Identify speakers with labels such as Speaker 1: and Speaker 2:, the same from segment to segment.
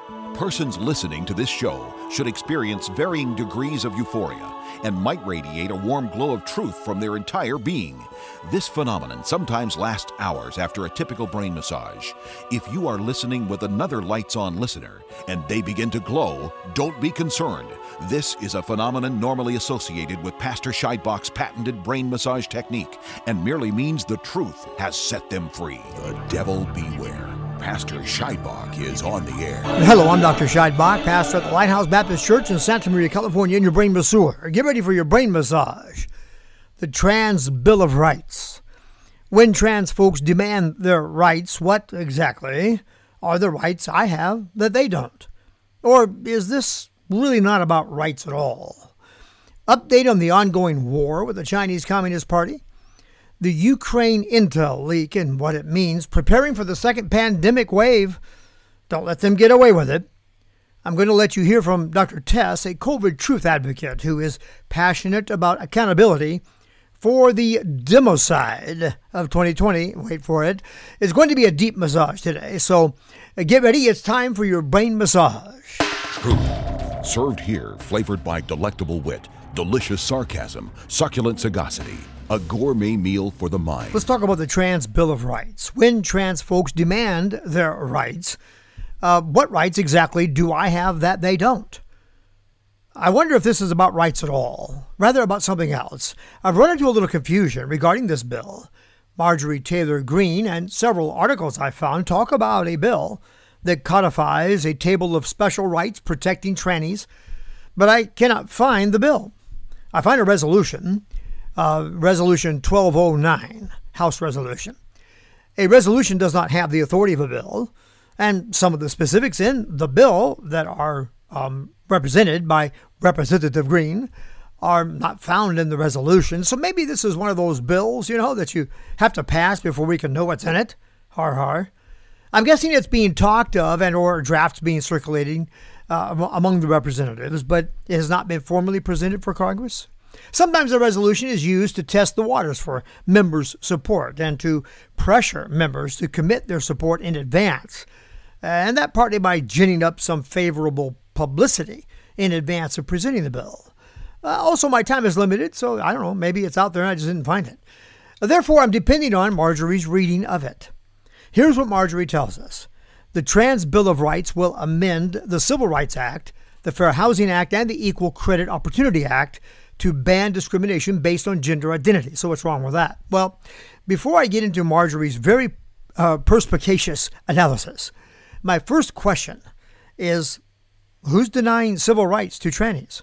Speaker 1: Persons listening to this show should experience varying degrees of euphoria and might radiate a warm glow of truth from their entire being. This phenomenon sometimes lasts hours after a typical brain massage. If you are listening with another lights-on listener and they begin to glow, don't be concerned. This is a phenomenon normally associated with Pastor Scheidbach's patented brain massage technique and merely means the truth has set them free. The devil beware. Pastor Scheidbach is on the air.
Speaker 2: Hello, I'm Dr. Scheidbach, pastor at the Lighthouse Baptist Church in Santa Maria, California, and your brain masseur. Get ready for your brain massage. The Trans Bill of Rights. When trans folks demand their rights, what exactly are the rights I have that they don't? Or is this really not about rights at all? Update on the ongoing war with the Chinese Communist Party. The Ukraine intel leak and what it means, preparing for the second pandemic wave. Don't let them get away with it. I'm going to let you hear from Dr. Tess, a COVID truth advocate who is passionate about accountability for the democide of 2020. Wait for it. It's going to be a deep massage today, so get ready. It's time for your brain massage.
Speaker 1: Truth, served here, flavored by delectable wit, delicious sarcasm, succulent sagacity. A gourmet meal for the mind.
Speaker 2: Let's talk about the Trans Bill of Rights. When trans folks demand their rights, what rights exactly do I have that they don't? I wonder if this is about rights at all, rather about something else. I've run into a little confusion regarding this bill. Marjorie Taylor Greene and several articles I found talk about a bill that codifies a table of special rights protecting trannies, but I cannot find the bill. I find a resolution. Resolution 1209, House Resolution. A resolution does not have the authority of a bill, and some of the specifics in the bill that are represented by Representative Greene are not found in the resolution. So maybe this is one of those bills, that you have to pass before we can know what's in it. Har har. I'm guessing it's being talked of and or drafts being circulating among the representatives, but it has not been formally presented for Congress. Sometimes a resolution is used to test the waters for members' support and to pressure members to commit their support in advance, and that partly by ginning up some favorable publicity in advance of presenting the bill. Also, my time is limited, so I don't know, maybe it's out there and I just didn't find it. Therefore, I'm depending on Marjorie's reading of it. Here's what Marjorie tells us. The Trans Bill of Rights will amend the Civil Rights Act, the Fair Housing Act, and the Equal Credit Opportunity Act to ban discrimination based on gender identity. So what's wrong with that? Well, before I get into Marjorie's very perspicacious analysis, my first question is, who's denying civil rights to trannies?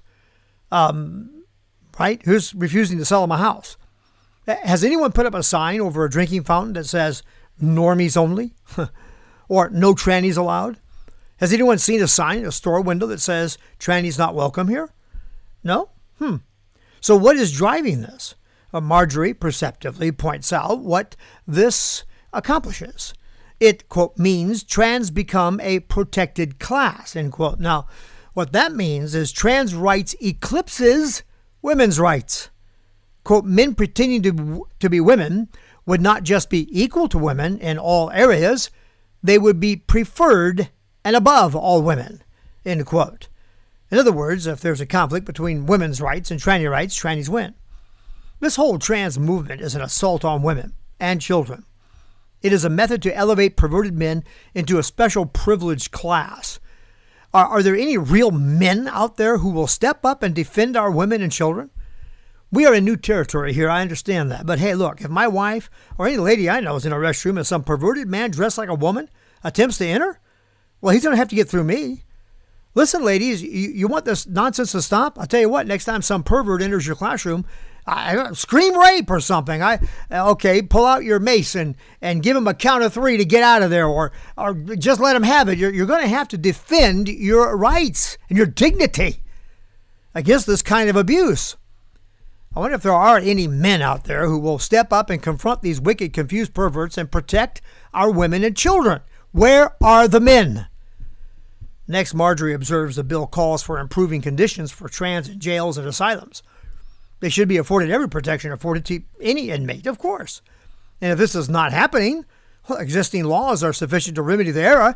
Speaker 2: Right? Who's refusing to sell them a house? Has anyone put up a sign over a drinking fountain that says, normies only? Or no trannies allowed? Has anyone seen a sign in a store window that says, trannies not welcome here? No? So what is driving this? Marjorie perceptively points out what this accomplishes. It, quote, means trans become a protected class, end quote. Now, what that means is trans rights eclipses women's rights. Quote, men pretending to be women would not just be equal to women in all areas, they would be preferred and above all women, end quote. In other words, if there's a conflict between women's rights and tranny rights, trannies win. This whole trans movement is an assault on women and children. It is a method to elevate perverted men into a special privileged class. Are there any real men out there who will step up and defend our women and children? We are in new territory here, I understand that. But hey, look, if my wife or any lady I know is in a restroom and some perverted man dressed like a woman attempts to enter, well, he's going to have to get through me. Listen, ladies, you want this nonsense to stop? I'll tell you what, next time some pervert enters your classroom, scream rape or something. Pull out your mace and give him a count of 3 to get out of there, or just let him have it. You're going to have to defend your rights and your dignity against this kind of abuse. I wonder if there are any men out there who will step up and confront these wicked, confused perverts and protect our women and children. Where are the men? Next, Marjorie observes the bill calls for improving conditions for trans in jails and asylums. They should be afforded every protection afforded to any inmate, of course. And if this is not happening, well, existing laws are sufficient to remedy the error,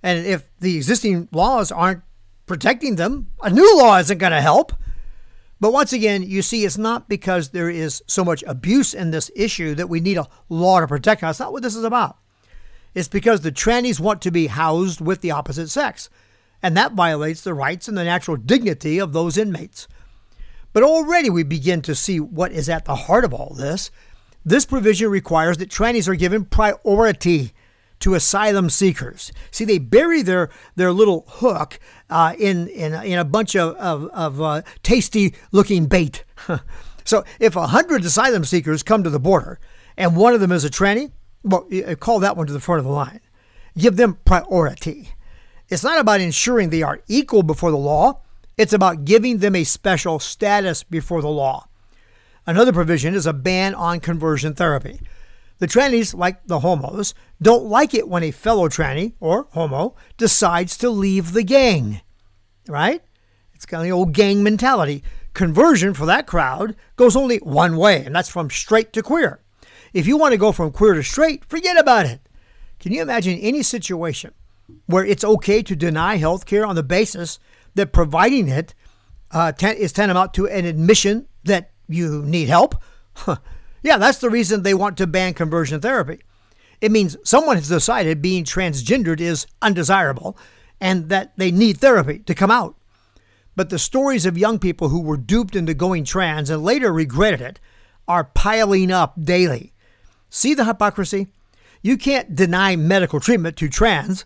Speaker 2: And if the existing laws aren't protecting them, a new law isn't going to help. But once again, you see, it's not because there is so much abuse in this issue that we need a law to protect us. That's not what this is about. It's because the trannies want to be housed with the opposite sex, and that violates the rights and the natural dignity of those inmates. But already we begin to see what is at the heart of all this. This provision requires that trannies are given priority to asylum seekers. See, they bury their little hook in a bunch of tasty-looking bait. So if 100 asylum seekers come to the border and one of them is a tranny, well, call that one to the front of the line. Give them priority. It's not about ensuring they are equal before the law. It's about giving them a special status before the law. Another provision is a ban on conversion therapy. The trannies, like the homos, don't like it when a fellow tranny or homo decides to leave the gang, right? It's kind of the old gang mentality. Conversion for that crowd goes only one way, and that's from straight to queer. If you want to go from queer to straight, forget about it. Can you imagine any situation where it's okay to deny health care on the basis that providing it is tantamount to an admission that you need help? Yeah, that's the reason they want to ban conversion therapy. It means someone has decided being transgendered is undesirable and that they need therapy to come out. But the stories of young people who were duped into going trans and later regretted it are piling up daily. See the hypocrisy? You can't deny medical treatment to trans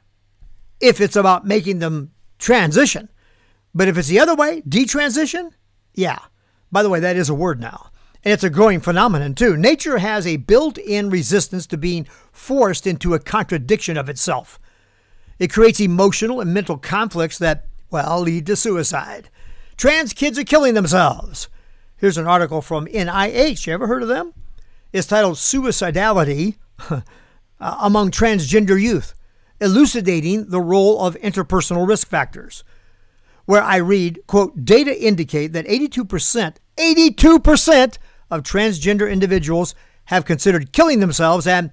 Speaker 2: if it's about making them transition. But if it's the other way, detransition, yeah. By the way, that is a word now. And it's a growing phenomenon, too. Nature has a built-in resistance to being forced into a contradiction of itself. It creates emotional and mental conflicts that, well, lead to suicide. Trans kids are killing themselves. Here's an article from NIH. You ever heard of them? It's titled Suicidality Among Transgender Youth, Elucidating the Role of Interpersonal Risk Factors, where I read, quote, data indicate that 82% of transgender individuals have considered killing themselves and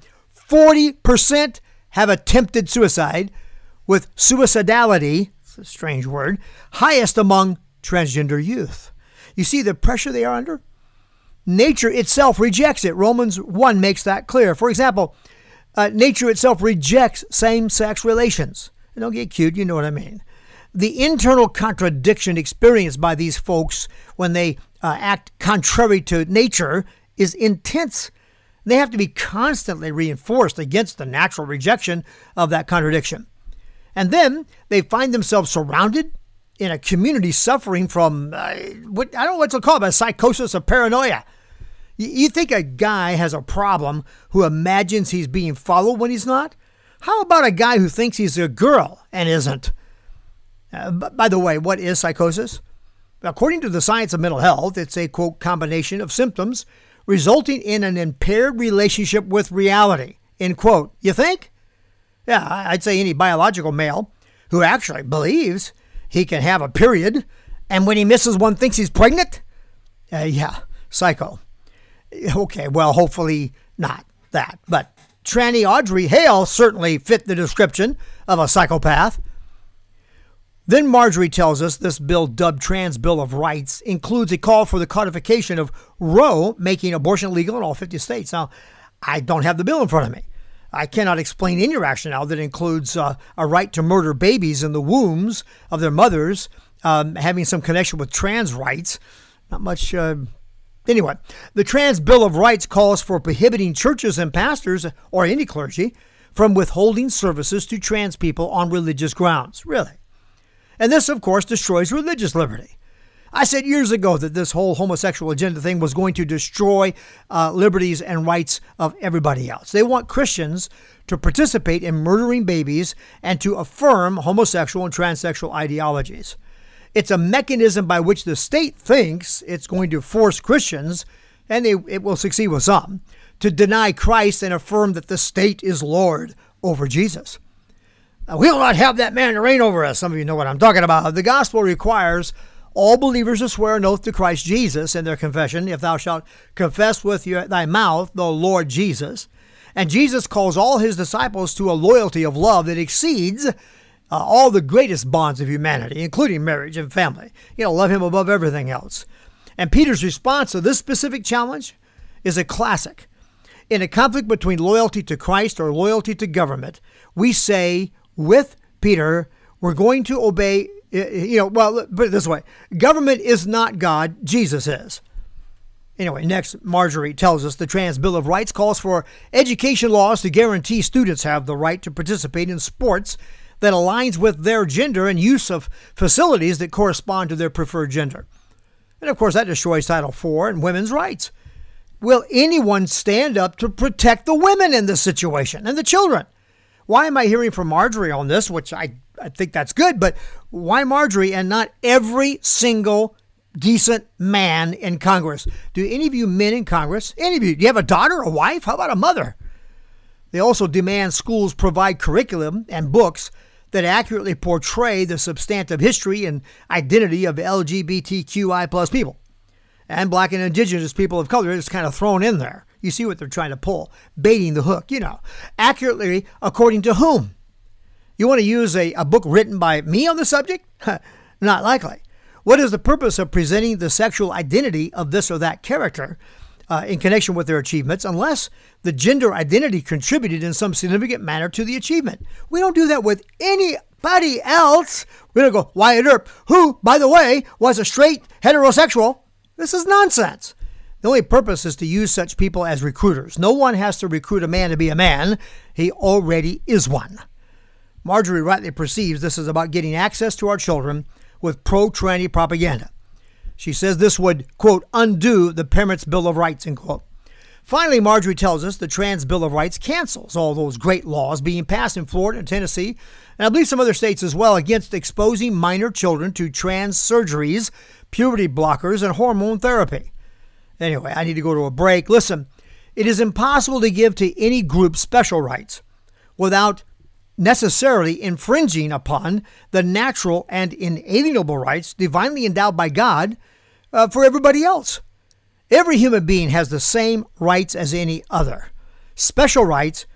Speaker 2: 40% have attempted suicide, with suicidality, it's a strange word, highest among transgender youth. You see the pressure they are under? Nature itself rejects it. Romans 1 makes that clear. For example, nature itself rejects same-sex relations. And don't get cute, you know what I mean. The internal contradiction experienced by these folks when they act contrary to nature is intense. They have to be constantly reinforced against the natural rejection of that contradiction. And then they find themselves surrounded in a community suffering from, I don't know what to call it, a psychosis of paranoia. You think a guy has a problem who imagines he's being followed when he's not? How about a guy who thinks he's a girl and isn't? By the way, what is psychosis? According to the science of mental health, it's a, quote, combination of symptoms resulting in an impaired relationship with reality, end quote. You think? Yeah, I'd say any biological male who actually believes he can have a period and when he misses one thinks he's pregnant? Yeah, psycho. Okay, well, hopefully not that. But tranny Audrey Hale certainly fit the description of a psychopath. Then Marjorie tells us this bill, dubbed Trans Bill of Rights, includes a call for the codification of Roe, making abortion legal in all 50 states. Now, I don't have the bill in front of me. I cannot explain any rationale that includes a right to murder babies in the wombs of their mothers, having some connection with trans rights. Not much. Anyway, the Trans Bill of Rights calls for prohibiting churches and pastors, or any clergy, from withholding services to trans people on religious grounds. Really? And this, of course, destroys religious liberty. I said years ago that this whole homosexual agenda thing was going to destroy liberties and rights of everybody else. They want Christians to participate in murdering babies and to affirm homosexual and transsexual ideologies. It's a mechanism by which the state thinks it's going to force Christians, and it will succeed with some, to deny Christ and affirm that the state is Lord over Jesus. We will not have that man to reign over us. Some of you know what I'm talking about. The gospel requires all believers to swear an oath to Christ Jesus in their confession. If thou shalt confess with thy mouth the Lord Jesus, And Jesus calls all his disciples to a loyalty of love that exceeds all the greatest bonds of humanity, including marriage and family. Love him above everything else. And Peter's response to this specific challenge is a classic. In a conflict between loyalty to Christ or loyalty to government, we say with Peter, we're going to obey, put it this way. Government is not God, Jesus is. Anyway, next, Marjorie tells us the Trans Bill of Rights calls for education laws to guarantee students have the right to participate in sports that aligns with their gender and use of facilities that correspond to their preferred gender. And of course, that destroys Title IV and women's rights. Will anyone stand up to protect the women in this situation and the children? Why am I hearing from Marjorie on this, which I think that's good, but why Marjorie and not every single decent man in Congress? Do any of you men in Congress, any of you, do you have a daughter, a wife? How about a mother? They also demand schools provide curriculum and books that accurately portray the substantive history and identity of LGBTQI plus people. And Black and Indigenous people of color is kind of thrown in there. You see what they're trying to pull, baiting the hook, Accurately, according to whom? You want to use a book written by me on the subject? Not likely. What is the purpose of presenting the sexual identity of this or that character in connection with their achievements unless the gender identity contributed in some significant manner to the achievement? We don't do that with anybody else. We don't go, Wyatt Earp, who, by the way, was a straight heterosexual. This is nonsense. The only purpose is to use such people as recruiters. No one has to recruit a man to be a man. He already is one. Marjorie rightly perceives this is about getting access to our children with pro-tranny propaganda. She says this would, quote, undo the Parents' Bill of Rights, end quote. Finally, Marjorie tells us the Trans Bill of Rights cancels all those great laws being passed in Florida and Tennessee, and I believe some other states as well, against exposing minor children to trans surgeries, puberty blockers, and hormone therapy. Anyway, I need to go to a break. Listen, it is impossible to give to any group special rights without necessarily infringing upon the natural and inalienable rights divinely endowed by God for everybody else. Every human being has the same rights as any other. Special rights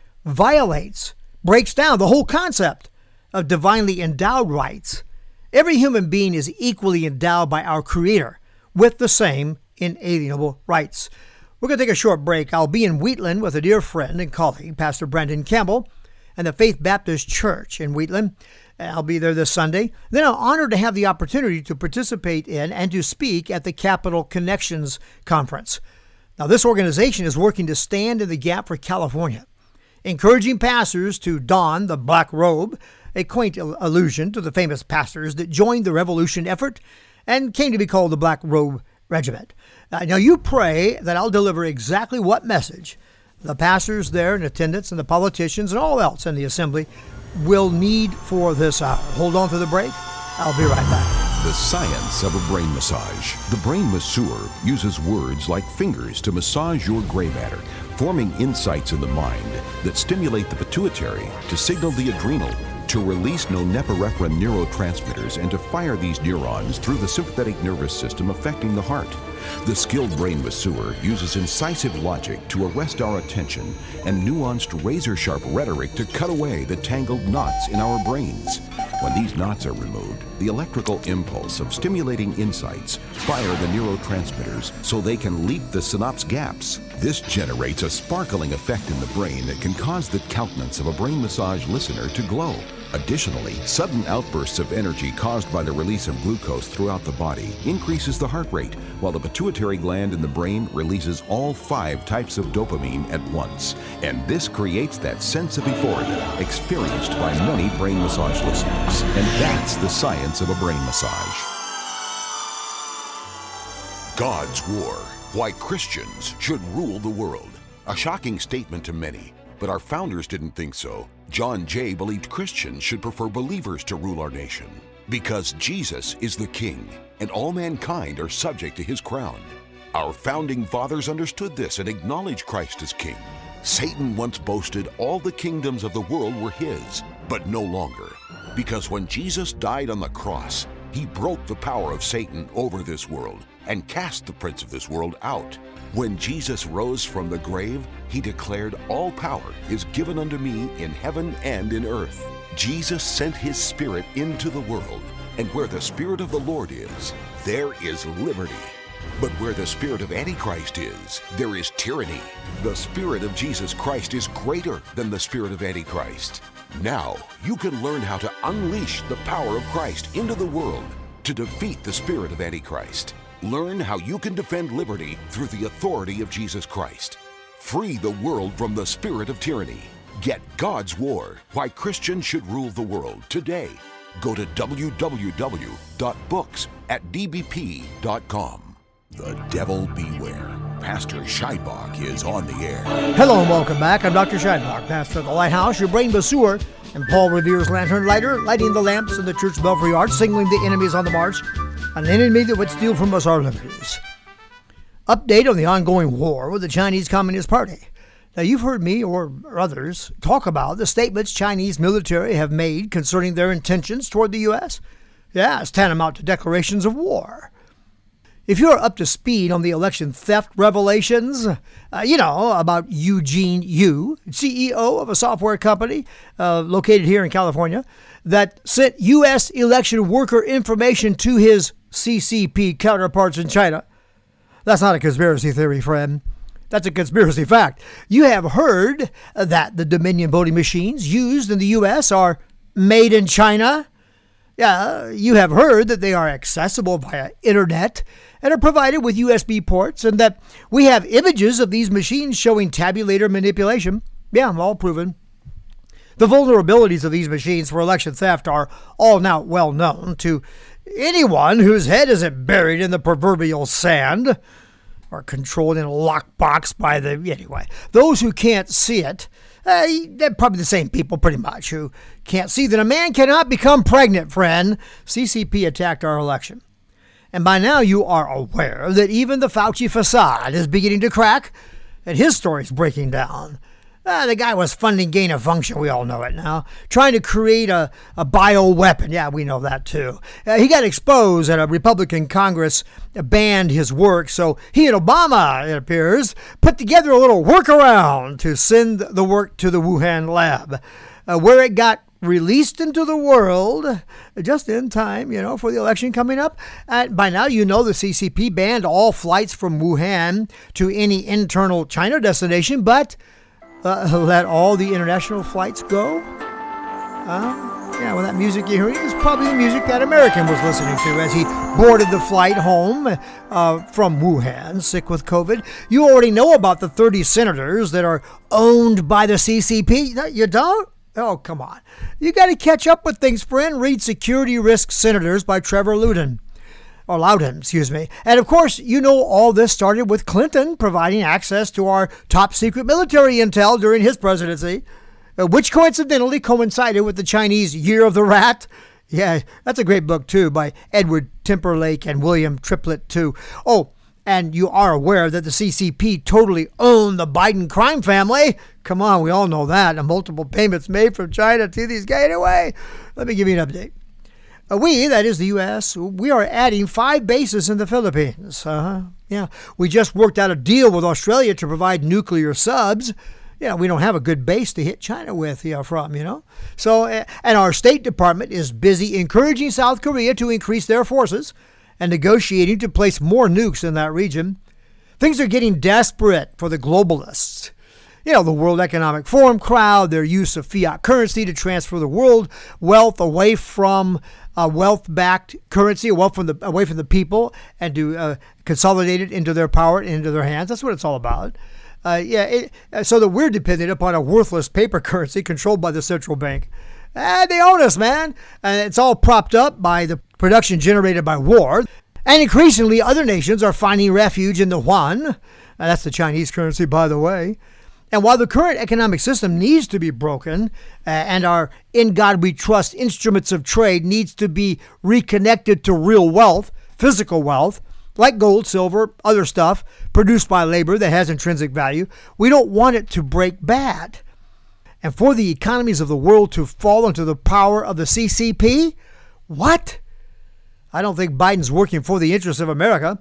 Speaker 2: breaks down the whole concept of divinely endowed rights. Every human being is equally endowed by our Creator with the same inalienable rights. We're going to take a short break. I'll be in Wheatland with a dear friend and colleague, Pastor Brendan Campbell, and the Faith Baptist Church in Wheatland. I'll be there this Sunday. Then I'm honored to have the opportunity to participate in and to speak at the Capital Connections Conference. Now, this organization is working to stand in the gap for California, encouraging pastors to don the black robe, a quaint allusion to the famous pastors that joined the revolution effort and came to be called the Black Robe Regiment. Now, you pray that I'll deliver exactly what message the pastors there in attendance and the politicians and all else in the assembly will need for this hour. Hold on to the break. I'll be right back.
Speaker 1: The science of a brain massage. The brain masseur uses words like fingers to massage your gray matter, forming insights in the mind that stimulate the pituitary to signal the adrenal to release norepinephrine neurotransmitters and to fire these neurons through the sympathetic nervous system affecting the heart. The skilled brain masseur uses incisive logic to arrest our attention and nuanced razor-sharp rhetoric to cut away the tangled knots in our brains. When these knots are removed, the electrical impulse of stimulating insights fire the neurotransmitters so they can leap the synapse gaps. This generates a sparkling effect in the brain that can cause the countenance of a brain massage listener to glow. Additionally, sudden outbursts of energy caused by the release of glucose throughout the body increases the heart rate, while the pituitary gland in the brain releases all 5 types of dopamine at once. And this creates that sense of euphoria experienced by many brain massage listeners. And that's the science of a brain massage. God's War. Why Christians should rule the world. A shocking statement to many, but our founders didn't think so. John Jay believed Christians should prefer believers to rule our nation because Jesus is the King and all mankind are subject to his crown. Our founding fathers understood this and acknowledged Christ as King. Satan once boasted all the kingdoms of the world were his, but no longer, because when Jesus died on the cross, he broke the power of Satan over this world and cast the prince of this world out. When Jesus rose from the grave, he declared, "All power is given unto me in heaven and in earth." Jesus sent his Spirit into the world, and where the Spirit of the Lord is, there is liberty. But where the spirit of Antichrist is, there is tyranny. The Spirit of Jesus Christ is greater than the spirit of Antichrist. Now, you can learn how to unleash the power of Christ into the world to defeat the spirit of Antichrist. Learn how you can defend liberty through the authority of Jesus Christ. Free the world from the spirit of tyranny. Get God's War, Why Christians Should Rule the World today. Go to www.books@dbp.com. The devil beware. Pastor Scheidbach is on the air.
Speaker 2: Hello and welcome back. I'm Dr. Scheidbach, pastor of the Lighthouse, your brain bassour, and Paul Revere's lantern lighter, lighting the lamps in the church belfry arch, signaling the enemies on the march, an enemy that would steal from us our liberties. Update on the ongoing war with the Chinese Communist Party. Now, you've heard me or others talk about the statements Chinese military have made concerning their intentions toward the U.S. Yeah, it's tantamount to declarations of war. If you're up to speed on the election theft revelations, about Eugene Yu, CEO of a software company located here in California, that sent U.S. election worker information to his CCP counterparts in China, that's not a conspiracy theory, friend. That's a conspiracy fact. You have heard that the Dominion voting machines used in the U.S. are made in China. Yeah, you have heard that they are accessible via internet and are provided with USB ports, and that we have images of these machines showing tabulator manipulation. Yeah, all proven. The vulnerabilities of these machines for election theft are all now well known to anyone whose head isn't buried in the proverbial sand or controlled in a lockbox by those who can't see it. They're probably the same people, pretty much, who can't see that a man cannot become pregnant, friend. CCP attacked our election. And by now you are aware that even the Fauci facade is beginning to crack, and his story's breaking down. The guy was funding gain of function, we all know it now, trying to create a bioweapon. Yeah, we know that too. He got exposed and a Republican Congress banned his work, so he and Obama, it appears, put together a little workaround to send the work to the Wuhan lab, where it got released into the world just in time, for the election coming up. By now, the CCP banned all flights from Wuhan to any internal China destination, but let all the international flights go. That music you're hearing is probably the music that American was listening to as he boarded the flight home from Wuhan, sick with COVID. You already know about the 30 senators that are owned by the CCP. You don't? Oh, come on. You got to catch up with things, friend. Read Security Risk Senators by Trevor Loudon. And of course, all this started with Clinton providing access to our top secret military intel during his presidency, which coincidentally coincided with the Chinese Year of the Rat. Yeah, that's a great book too by Edward Timberlake and William Triplett too. Oh, and you are aware that the CCP totally owned the Biden crime family. Come on, we all know that. And multiple payments made from China to these guys. Anyway, let me give you an update. We, that is the U.S., we are adding 5 bases in the Philippines. We just worked out a deal with Australia to provide nuclear subs. We don't have a good base to hit China with from. So, and our State Department is busy encouraging South Korea to increase their forces and negotiating to place more nukes in that region. Things are getting desperate for the globalists. The World Economic Forum crowd, their use of fiat currency to transfer the world wealth away from wealth-backed currency, away from the people, and to consolidate it into their power, into their hands. That's what it's all about. So that we're dependent upon a worthless paper currency controlled by the central bank. They own us, man. And it's all propped up by the production generated by war. And increasingly, other nations are finding refuge in the yuan. That's the Chinese currency, by the way. And while the current economic system needs to be broken and our in God we trust instruments of trade needs to be reconnected to real wealth, physical wealth, like gold, silver, other stuff produced by labor that has intrinsic value, we don't want it to break bad. And for the economies of the world to fall into the power of the CCP? What? I don't think Biden's working for the interests of America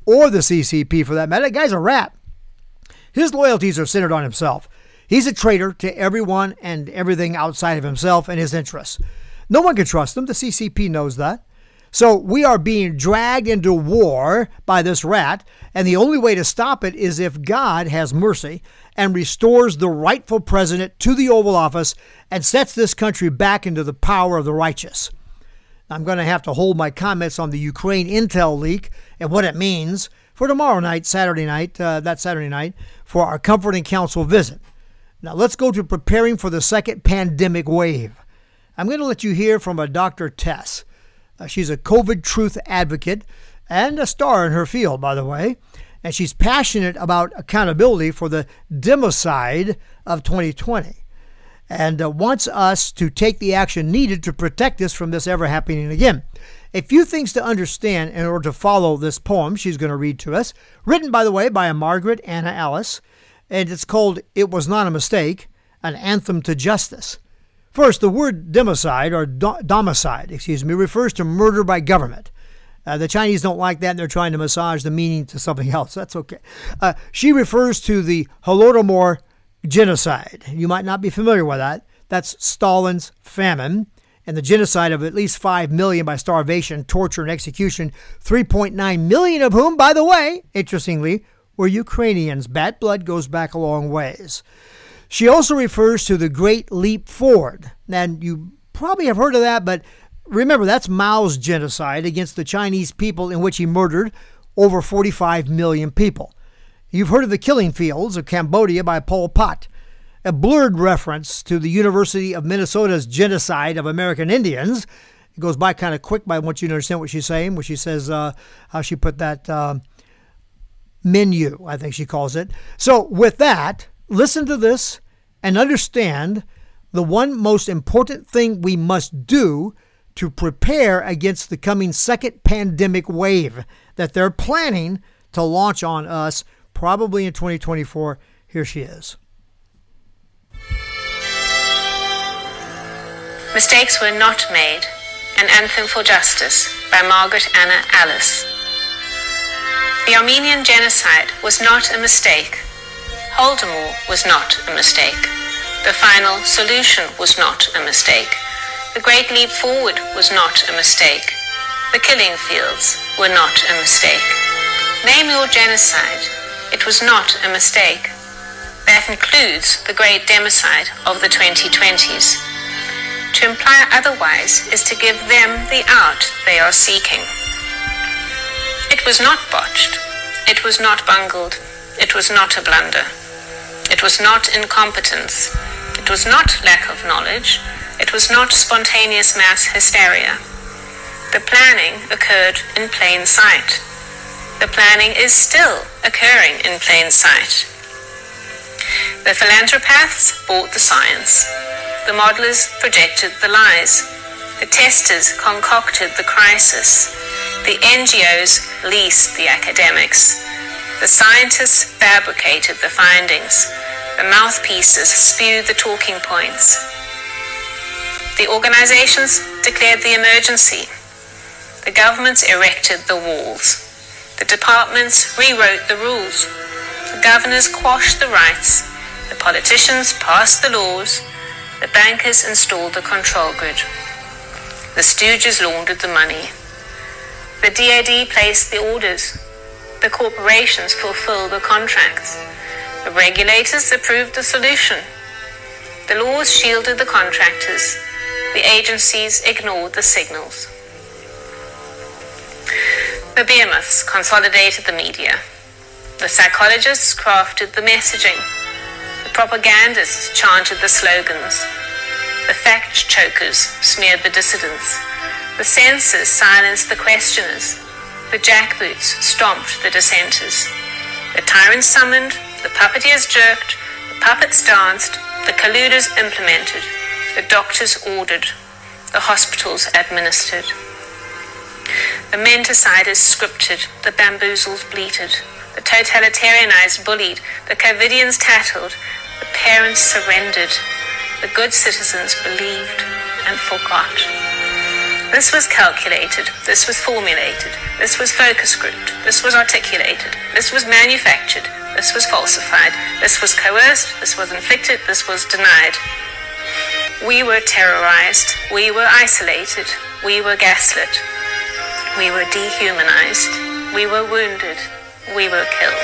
Speaker 2: or the CCP for that matter. That guy's a rat. His loyalties are centered on himself. He's a traitor to everyone and everything outside of himself and his interests. No one can trust him. The CCP knows that. So we are being dragged into war by this rat, and the only way to stop it is if God has mercy and restores the rightful president to the Oval Office and sets this country back into the power of the righteous. I'm going to have to hold my comments on the Ukraine intel leak and what it means for tomorrow night, Saturday night, for our Comforting Council visit. Now let's go to preparing for the second pandemic wave. I'm going to let you hear from a Dr. Tess. She's a COVID truth advocate and a star in her field, by the way. And she's passionate about accountability for the democide of 2020 and wants us to take the action needed to protect us from this ever happening again. A few things to understand in order to follow this poem she's going to read to us, written, by the way, by a Margaret Anna Alice, and it's called It Was Not a Mistake, an Anthem to Justice. First, the word democide, or domicide, refers to murder by government. The Chinese don't like that, and they're trying to massage the meaning to something else. That's okay. She refers to the Holodomor genocide. You might not be familiar with that. That's Stalin's famine and the genocide of at least 5 million by starvation, torture, and execution, 3.9 million of whom, by the way, interestingly, were Ukrainians. Bad blood goes back a long ways. She also refers to the Great Leap Forward. And you probably have heard of that, but remember, that's Mao's genocide against the Chinese people in which he murdered over 45 million people. You've heard of the killing fields of Cambodia by Pol Pot, a blurred reference to the University of Minnesota's genocide of American Indians. It goes by kind of quick, but I want you to understand what she's saying, when she says how she put that menu, I think she calls it. So with that, listen to this and understand the one most important thing we must do to prepare against the coming second pandemic wave that they're planning to launch on us probably in 2024. Here she is.
Speaker 3: Mistakes Were Not Made, An Anthem for Justice by Margaret Anna Alice. The Armenian genocide was not a mistake. Holodomor was not a mistake. The final solution was not a mistake. The Great Leap Forward was not a mistake. The killing fields were not a mistake. Name your genocide. It was not a mistake. That includes the great democide of the 2020s. To imply otherwise is to give them the out they are seeking. It was not botched. It was not bungled. It was not a blunder. It was not incompetence. It was not lack of knowledge. It was not spontaneous mass hysteria. The planning occurred in plain sight. The planning is still occurring in plain sight. The philanthropaths bought the science. The modelers projected the lies. The testers concocted the crisis. The NGOs leased the academics. The scientists fabricated the findings. The mouthpieces spewed the talking points. The organizations declared the emergency. The governments erected the walls. The departments rewrote the rules. The governors quashed the rights. The politicians passed the laws. The bankers installed the control grid. The stooges laundered the money. The DoD placed the orders. The corporations fulfilled the contracts. The regulators approved the solution. The laws shielded the contractors. The agencies ignored the signals. The behemoths consolidated the media. The psychologists crafted the messaging. The propagandists chanted the slogans. The fact chokers smeared the dissidents. The censors silenced the questioners. The jackboots stomped the dissenters. The tyrants summoned, the puppeteers jerked, the puppets danced, the colluders implemented, the doctors ordered, the hospitals administered. The menteciders scripted, the bamboozles bleated, the totalitarianized bullied, the covidians tattled, the parents surrendered, the good citizens believed and forgot. This was calculated, this was formulated, this was focus grouped, this was articulated, this was manufactured, this was falsified, this was coerced, this was inflicted, this was denied. We were terrorized, we were isolated, we were gaslit, we were dehumanized, we were wounded, we were killed.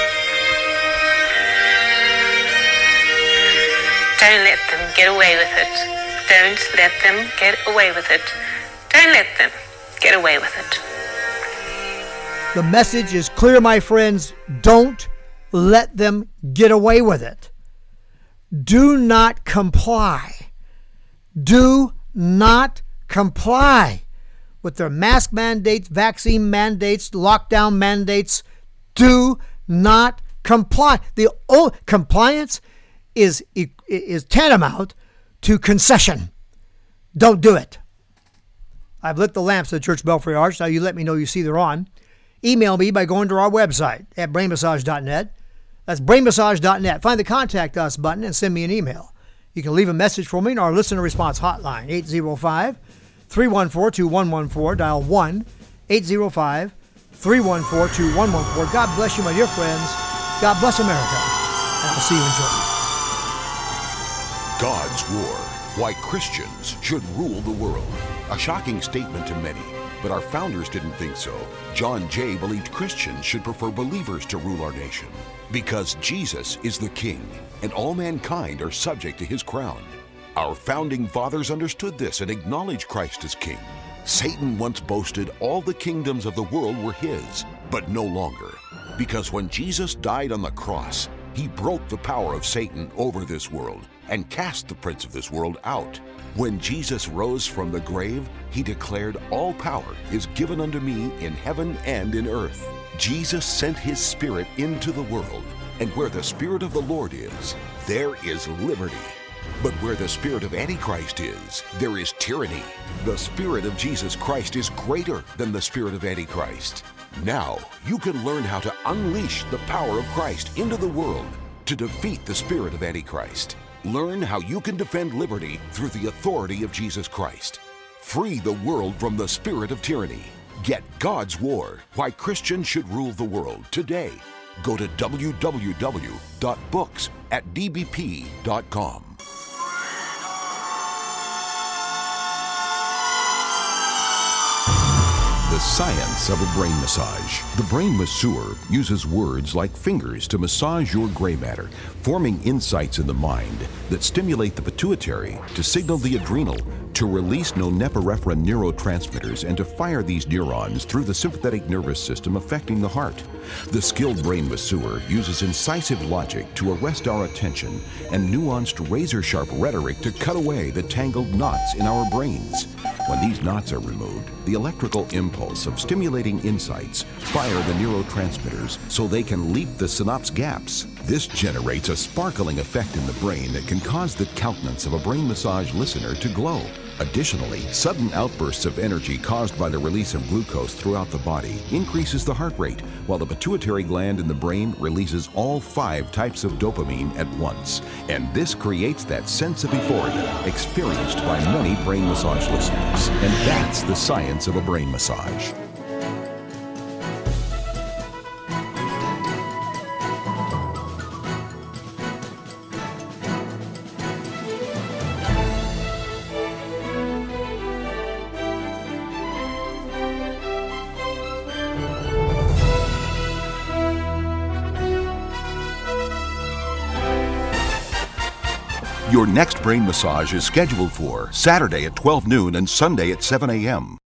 Speaker 3: Don't let them get away with it. Don't let them get away with it. Don't let them get away with it.
Speaker 2: The message is clear, my friends. Don't let them get away with it. Do not comply. Do not comply with their mask mandates, vaccine mandates, lockdown mandates. Do not comply. Compliance is tantamount to concession. Don't do it. I've lit the lamps at the Church Belfry Arch. Now you let me know you see they're on. Email me by going to our website at brainmassage.net. That's brainmassage.net. Find the Contact Us button and send me an email. You can leave a message for me in our listener response hotline, 805-314-2114. Dial 1-805-314-2114. God bless you, my dear friends. God bless America. And I'll see you in church.
Speaker 1: God's War. Why Christians Should Rule the World. A shocking statement to many, but our founders didn't think so. John Jay believed Christians should prefer believers to rule our nation because Jesus is the King and all mankind are subject to his crown. Our founding fathers understood this and acknowledged Christ as King. Satan once boasted all the kingdoms of the world were his, but no longer, because when Jesus died on the cross, he broke the power of Satan over this world and cast the prince of this world out. When Jesus rose from the grave, he declared, "All power is given unto me in heaven and in earth." Jesus sent his Spirit into the world, and where the Spirit of the Lord is, there is liberty. But where the spirit of Antichrist is, there is tyranny. The Spirit of Jesus Christ is greater than the spirit of Antichrist. Now, you can learn how to unleash the power of Christ into the world to defeat the spirit of Antichrist. Learn how you can defend liberty through the authority of Jesus Christ. Free the world from the spirit of tyranny. Get God's War, Why Christians Should Rule the World today. Go to www.books@dbp.com. The science of a brain massage. The brain masseur uses words like fingers to massage your gray matter, forming insights in the mind that stimulate the pituitary to signal the adrenal to release norepinephrine neurotransmitters and to fire these neurons through the sympathetic nervous system affecting the heart. The skilled brain masseur uses incisive logic to arrest our attention and nuanced razor-sharp rhetoric to cut away the tangled knots in our brains. When these knots are removed, the electrical impulse of stimulating insights fire the neurotransmitters so they can leap the synapse gaps. This generates a sparkling effect in the brain that can cause the countenance of a brain massage listener to glow. Additionally, sudden outbursts of energy caused by the release of glucose throughout the body increases the heart rate, while the pituitary gland in the brain releases all 5 types of dopamine at once. And this creates that sense of euphoria experienced by many brain massage listeners. And that's the science of a brain massage. Your next brain massage is scheduled for Saturday at 12 noon and Sunday at 7 a.m.